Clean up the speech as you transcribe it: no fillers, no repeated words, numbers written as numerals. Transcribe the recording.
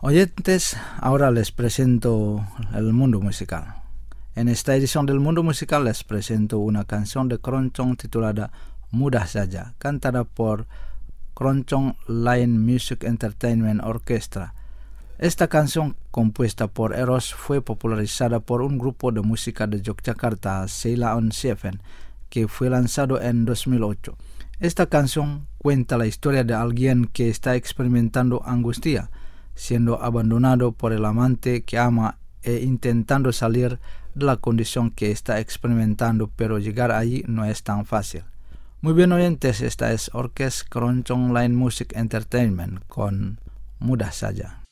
Oyentes, ahora les presento el mundo musical. En esta edición del mundo musical les presento una canción de Keroncong titulada Mudah Saja, cantada por Keroncong Line Music Entertainment Orchestra. Esta canción, compuesta por Eros, fue popularizada por un grupo de música de Yogyakarta, Sheila on Seven, que fue lanzado en 2008. Esta canción cuenta la historia de alguien que está experimentando angustia, siendo abandonado por el amante que ama e intentando salir de la condición que está experimentando, pero llegar allí no es tan fácil. Muy bien, oyentes, esta es Orquesta Keroncong Line Music Entertainment con Mudah Saja.